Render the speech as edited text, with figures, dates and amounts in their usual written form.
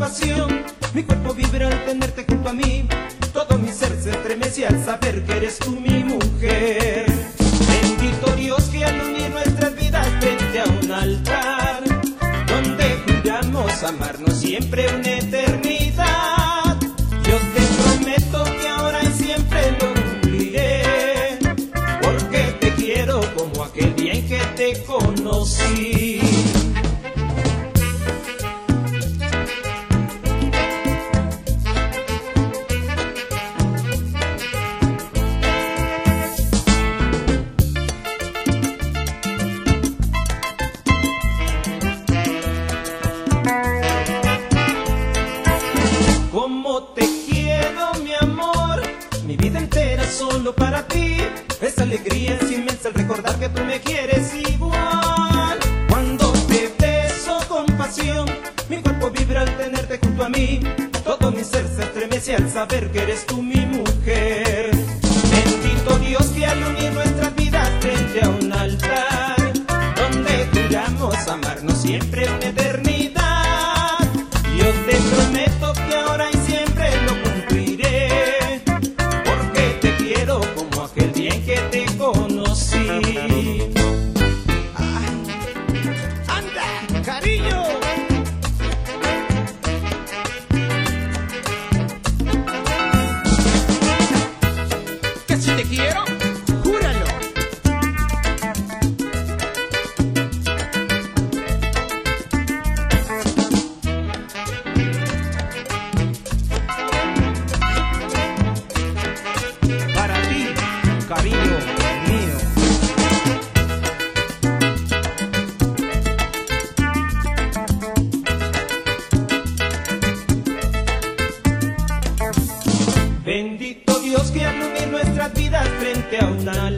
pasión. Mi cuerpo vibra al tenerte junto a mí. Todo mi ser se estremece al saber que eres tú mi mujer. Bendito Dios que al unir nuestras vidas frente a un altar, donde juramos amarnos siempre una eternidad. Yo te prometo que ahora y siempre lo cumpliré, porque te quiero como aquel día en que te conocí. Como te quiero, mi amor, mi vida entera solo para ti. Esa alegría es inmensa al recordar que tú me quieres igual. Cuando te beso con pasión, mi cuerpo vibra al tenerte junto a mí. Todo mi ser se estremece al saber que eres tú mi mujer. Bendito Dios que al unir nuestras vidas frente a un altar, donde juramos amarnos siempre una eternidad. Yo te prometo que ahora y siempre lo cumpliré, porque te quiero como aquel día en que te conocí. ¡Ay! ¡Anda, cariño! ¿Que si te quiero? ¡Júralo! Para ti, cariño mío. Bendito Dios que al unir nuestras vidas frente a un altar,